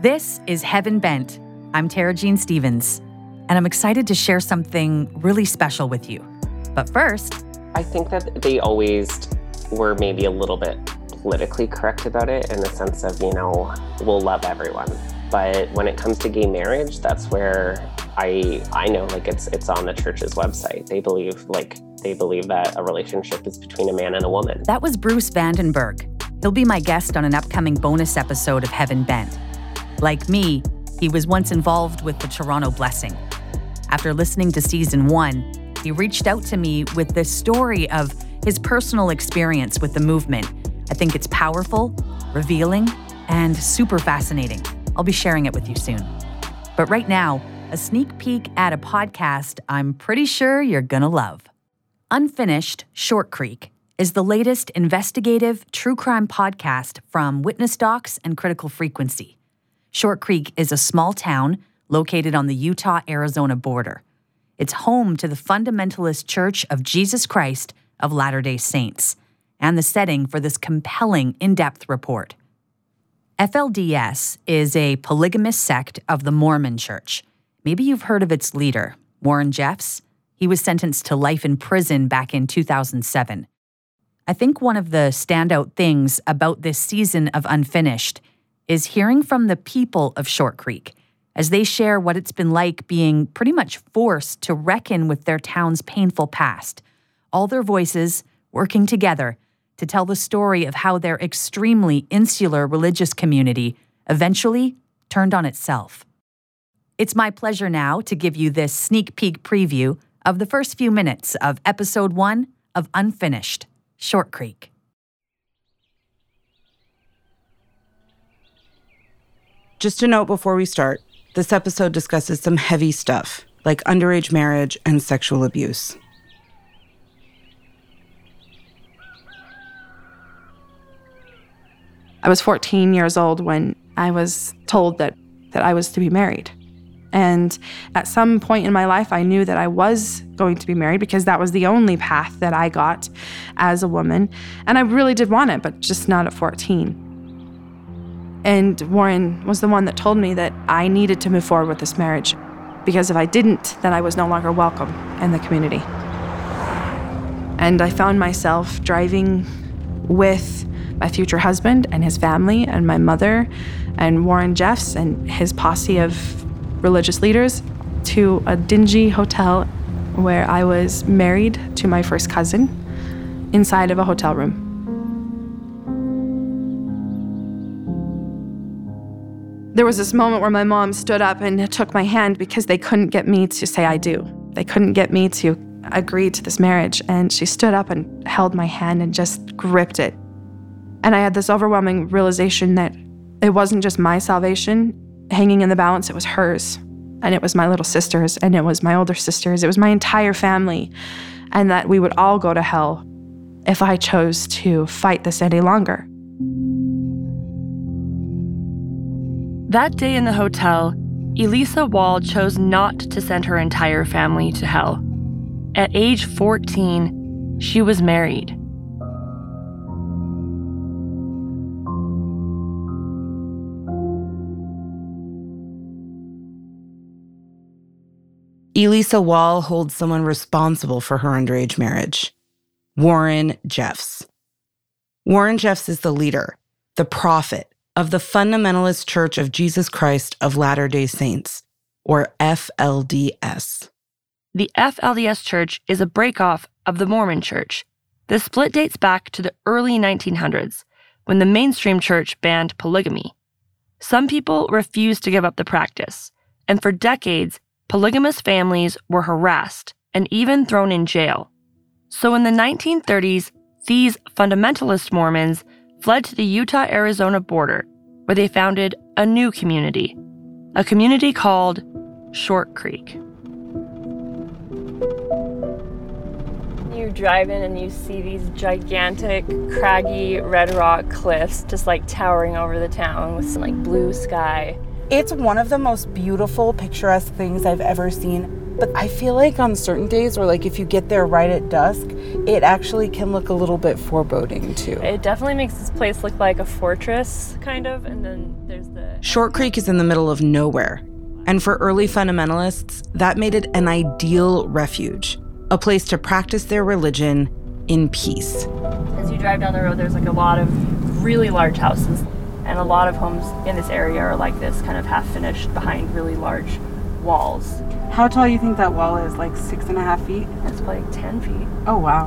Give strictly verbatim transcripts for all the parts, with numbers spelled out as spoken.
This is Heaven Bent. I'm Tara Jean Stevens, and I'm excited to share something really special with you. But first, I think that they always were maybe a little bit politically correct about it in the sense of, you know, we'll love everyone. But when it comes to gay marriage, that's where I I know like it's it's on the church's website. They believe like they believe that a relationship is between a man and a woman. That was Bruce Vandenberg. He'll be my guest on an upcoming bonus episode of Heaven Bent. Like me, he was once involved with the Toronto Blessing. After listening to season one, he reached out to me with this story of his personal experience with the movement. I think it's powerful, revealing, and super fascinating. I'll be sharing it with you soon. But right now, a sneak peek at a podcast I'm pretty sure you're gonna love. Unfinished Short Creek is the latest investigative true crime podcast from Witness Docs and Critical Frequency. Short Creek is a small town located on the Utah-Arizona border. It's home to the Fundamentalist Church of Jesus Christ of Latter-day Saints, and the setting for this compelling in-depth report. F L D S is a polygamous sect of the Mormon Church. Maybe you've heard of its leader, Warren Jeffs. He was sentenced to life in prison back in two thousand seven. I think one of the standout things about this season of Unfinished is hearing from the people of Short Creek as they share what it's been like being pretty much forced to reckon with their town's painful past. All their voices working together to tell the story of how their extremely insular religious community eventually turned on itself. It's my pleasure now to give you this sneak peek preview of the first few minutes of episode one of Unfinished, Short Creek. Just a note before we start, this episode discusses some heavy stuff, like underage marriage and sexual abuse. I was fourteen years old when I was told that, that I was to be married. And at some point in my life, I knew that I was going to be married because that was the only path that I got as a woman. And I really did want it, but just not at fourteen. And Warren was the one that told me that I needed to move forward with this marriage because if I didn't, then I was no longer welcome in the community. And I found myself driving with my future husband and his family and my mother and Warren Jeffs and his posse of religious leaders to a dingy hotel where I was married to my first cousin inside of a hotel room. There was this moment where my mom stood up and took my hand because they couldn't get me to say I do. They couldn't get me to agree to this marriage. And she stood up and held my hand and just gripped it. And I had this overwhelming realization that it wasn't just my salvation hanging in the balance, it was hers. And it was my little sister's, and it was my older sister's. It was my entire family. And that we would all go to hell if I chose to fight this any longer. That day in the hotel, Elisa Wall chose not to send her entire family to hell. At age fourteen, she was married. Elisa Wall holds someone responsible for her underage marriage, Warren Jeffs. Warren Jeffs is the leader, the prophet, of the Fundamentalist Church of Jesus Christ of Latter-day Saints, or F L D S. The F L D S Church is a breakoff of the Mormon Church. The split dates back to the early nineteen hundreds, when the mainstream church banned polygamy. Some people refused to give up the practice, and for decades, polygamous families were harassed and even thrown in jail. So in the nineteen thirties, these fundamentalist Mormons fled to the Utah-Arizona border, where they founded a new community, a community called Short Creek. You drive in and you see these gigantic, craggy red rock cliffs just like towering over the town with some like blue sky. It's one of the most beautiful, picturesque things I've ever seen. But I feel like on certain days, or like if you get there right at dusk, it actually can look a little bit foreboding too. It definitely makes this place look like a fortress, kind of, and then there's the... Short Creek is in the middle of nowhere, and for early fundamentalists, that made it an ideal refuge, a place to practice their religion in peace. As you drive down the road, there's like a lot of really large houses, and a lot of homes in this area are like this, kind of half-finished behind really large walls. How tall do you think that wall is? Like six and a half feet? It's like ten feet. Oh, wow.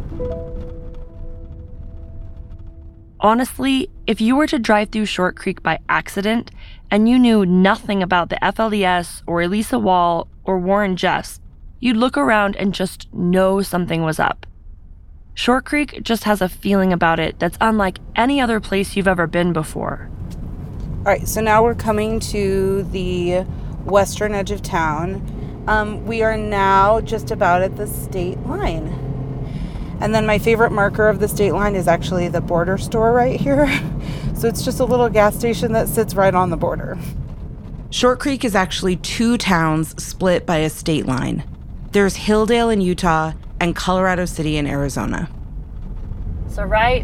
Honestly, if you were to drive through Short Creek by accident and you knew nothing about the F L D S or Elisa Wall or Warren Jeffs, you'd look around and just know something was up. Short Creek just has a feeling about it that's unlike any other place you've ever been before. All right, so now we're coming to the western edge of town. Um, we are now just about at the state line. And then my favorite marker of the state line is actually the border store right here. So it's just a little gas station that sits right on the border. Short Creek is actually two towns split by a state line. There's Hilldale in Utah and Colorado City in Arizona. So right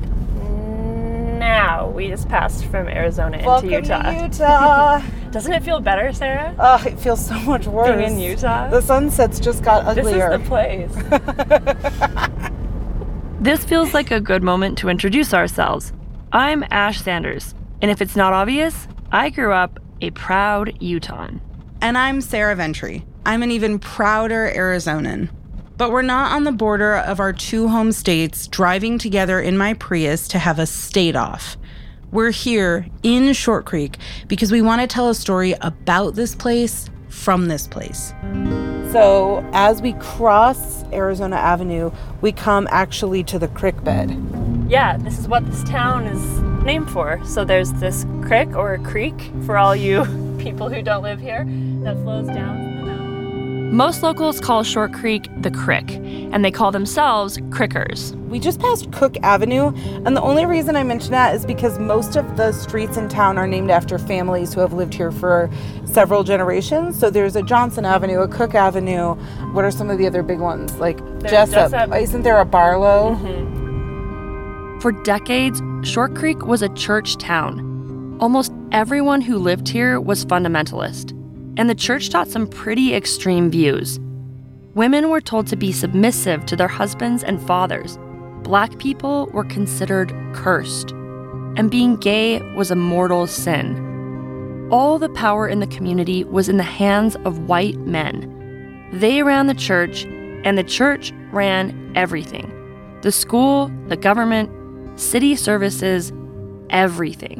now, we just passed from Arizona into Welcome Utah. to Utah. Doesn't it feel better, Sarah? Oh, it feels so much worse. Being in Utah? The sunsets just got uglier. This is the place. This feels like a good moment to introduce ourselves. I'm Ash Sanders, and if it's not obvious, I grew up a proud Utahn. And I'm Sarah Ventry. I'm an even prouder Arizonan. But we're not on the border of our two home states driving together in my Prius to have a state off. We're here in Short Creek because we want to tell a story about this place from this place. So as we cross Arizona Avenue, we come actually to the creek bed. Yeah, this is what this town is named for. So there's this creek, or a creek for all you people who don't live here, that flows down from the mountain. Most locals call Short Creek the Crick, and they call themselves Crickers. We just passed Cook Avenue, and the only reason I mention that is because most of the streets in town are named after families who have lived here for several generations. So there's a Johnson Avenue, a Cook Avenue. What are some of the other big ones? Like There's Jessup. Jessup. Isn't there a Barlow? Mm-hmm. For decades, Short Creek was a church town. Almost everyone who lived here was fundamentalist, and the church taught some pretty extreme views. Women were told to be submissive to their husbands and fathers. Black people were considered cursed, and being gay was a mortal sin. All the power in the community was in the hands of white men. They ran the church, and the church ran everything. The school, the government, city services, everything.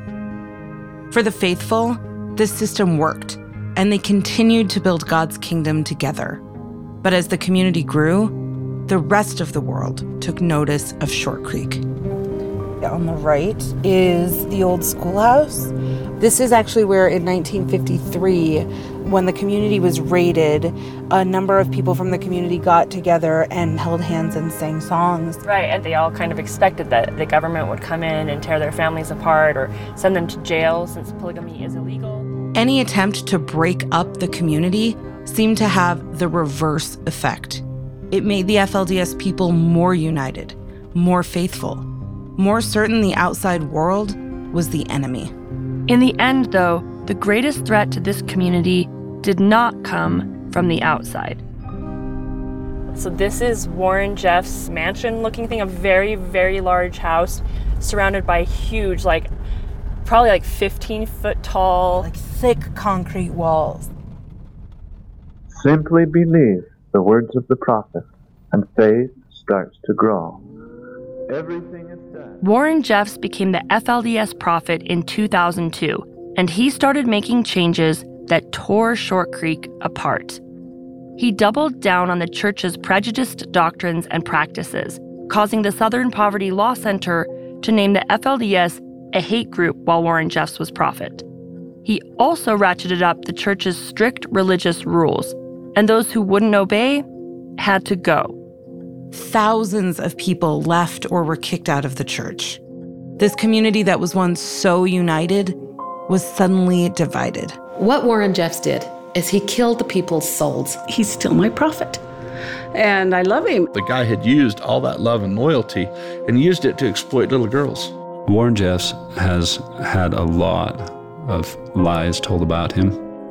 For the faithful, this system worked, and they continued to build God's kingdom together. But as the community grew, the rest of the world took notice of Short Creek. On the right is the old schoolhouse. This is actually where in nineteen fifty-three, when the community was raided, a number of people from the community got together and held hands and sang songs. Right, and they all kind of expected that the government would come in and tear their families apart or send them to jail since polygamy is illegal. Any attempt to break up the community seemed to have the reverse effect. It made the F L D S people more united, more faithful, more certain the outside world was the enemy. In the end, though, the greatest threat to this community did not come from the outside. So this is Warren Jeffs' mansion-looking thing, a very, very large house surrounded by huge, like, probably like fifteen foot tall, like thick concrete walls. Simply believe the words of the prophet, and faith starts to grow. Everything is done. Warren Jeffs became the F L D S prophet in two thousand two, and he started making changes that tore Short Creek apart. He doubled down on the church's prejudiced doctrines and practices, causing the Southern Poverty Law Center to name the F L D S a hate group while Warren Jeffs was prophet. He also ratcheted up the church's strict religious rules, and those who wouldn't obey had to go. Thousands of people left or were kicked out of the church. This community that was once so united was suddenly divided. What Warren Jeffs did is he killed the people's souls. He's still my prophet, and I love him. The guy had used all that love and loyalty and used it to exploit little girls. Warren Jeffs has had a lot of lies told about him.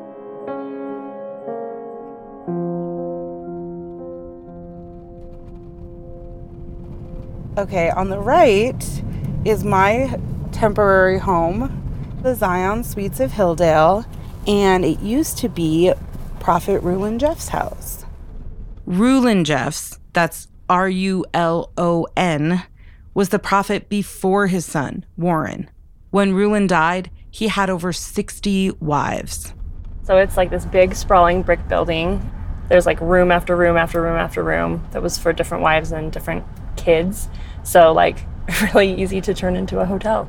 Okay, on the right is my temporary home, the Zion Suites of Hilldale, and it used to be Prophet Rulon Jeffs' house. Rulon Jeffs, that's R U L O N, was the prophet before his son, Warren. When Rulon died, he had over sixty wives. So it's like this big sprawling brick building. There's like room after room after room after room that was for different wives and different kids. So like really easy to turn into a hotel.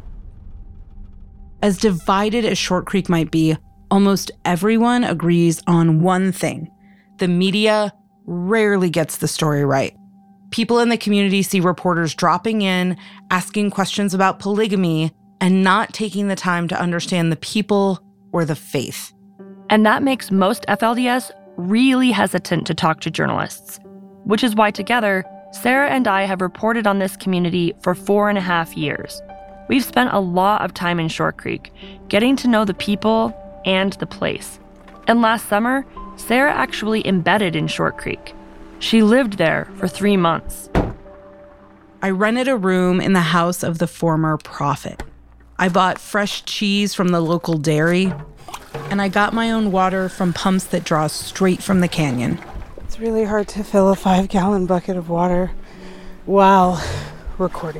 As divided as Short Creek might be, almost everyone agrees on one thing. The media rarely gets the story right. People in the community see reporters dropping in, asking questions about polygamy, and not taking the time to understand the people or the faith. And that makes most F L D S really hesitant to talk to journalists, which is why together, Sarah and I have reported on this community for four and a half years. We've spent a lot of time in Short Creek, getting to know the people and the place. And last summer, Sarah actually embedded in Short Creek. She lived there for three months. I rented a room in the house of the former prophet. I bought fresh cheese from the local dairy, and I got my own water from pumps that draw straight from the canyon. It's really hard to fill a five-gallon bucket of water while recording.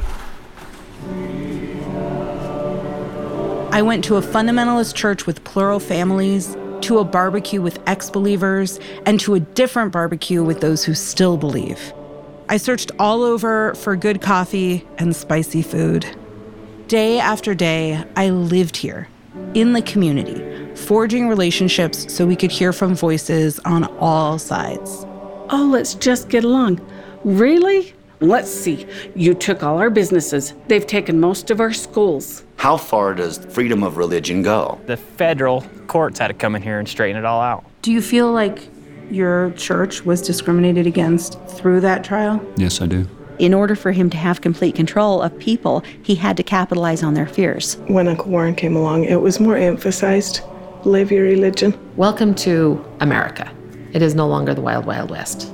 I went to a fundamentalist church with plural families, to a barbecue with ex-believers, and to a different barbecue with those who still believe. I searched all over for good coffee and spicy food. Day after day, I lived here, in the community, forging relationships so we could hear from voices on all sides. Oh, let's just get along. Really? Let's see. You took all our businesses. They've taken most of our schools. How far does freedom of religion go? The federal courts had to come in here and straighten it all out. Do you feel like your church was discriminated against through that trial? Yes, I do. In order for him to have complete control of people, he had to capitalize on their fears. When Uncle Warren came along, it was more emphasized, live your religion. Welcome to America. It is no longer the Wild, Wild West.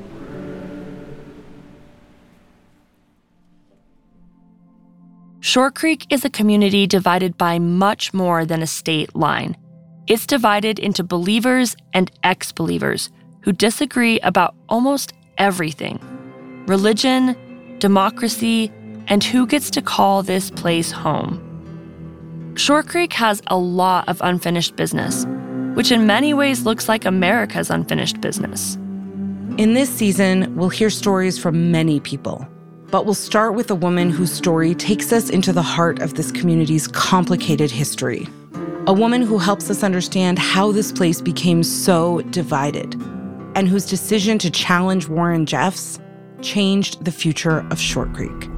Short Creek is a community divided by much more than a state line. It's divided into believers and ex-believers who disagree about almost everything. Religion, democracy, and who gets to call this place home. Short Creek has a lot of unfinished business, which in many ways looks like America's unfinished business. In this season, we'll hear stories from many people, but we'll start with a woman whose story takes us into the heart of this community's complicated history. A woman who helps us understand how this place became so divided, and whose decision to challenge Warren Jeffs changed the future of Short Creek.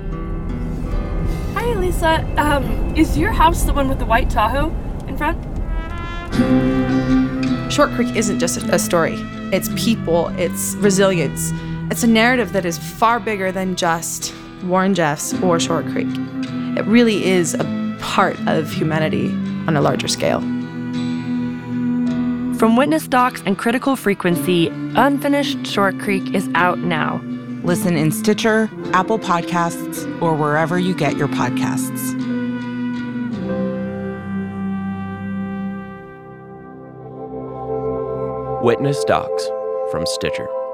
Hi, Lisa. Um, is your house the one with the white Tahoe in front? Short Creek isn't just a story. It's people, it's resilience. It's a narrative that is far bigger than just Warren Jeffs or Short Creek. It really is a part of humanity on a larger scale. From Witness Docs and Critical Frequency, Unfinished Short Creek is out now. Listen in Stitcher, Apple Podcasts, or wherever you get your podcasts. Witness Docs from Stitcher.